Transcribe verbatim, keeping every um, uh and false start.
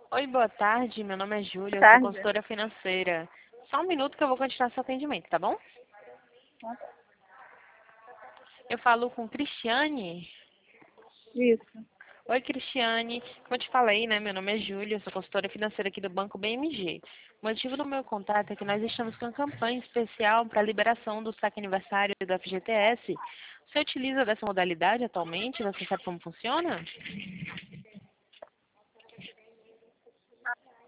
Oi, boa tarde. Meu nome é Júlia, Boa eu sou tarde. consultora financeira. Só um minuto que eu vou continuar seu atendimento, tá bom? Eu falo com Cristiane. Isso. Oi, Cristiane. Como eu te falei, né? Meu nome é Júlia, eu sou consultora financeira aqui do Banco B M G. O motivo do meu contato é que nós estamos com uma campanha especial para a liberação do saque aniversário do F G T S. Você utiliza dessa modalidade atualmente? Você sabe como funciona?